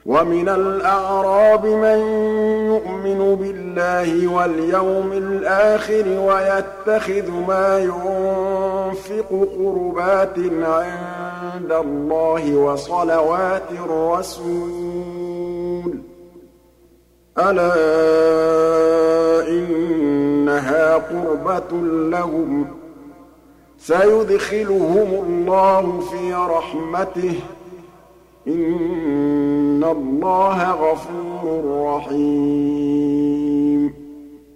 وَمِنَ الْأَعْرَابِ مَن يُؤْمِنُ بِاللَّهِ وَالْيَوْمِ الْآخِرِ وَيَتَّخِذُ مَا يُنفِقُ قُرُبَاتٍ عِندَ اللَّهِ وَصَلَوَاتِ الرَّسُولِ ۚ أَلَا إِنَّهَا قُرْبَةٌ لَّهُمْ ۚ سَيُدْخِلُهُمُ اللَّهُ فِي رَحْمَتِهِ ۗ إِنَّ اللَّهَ غَفُورٌ رَّحِيمٌ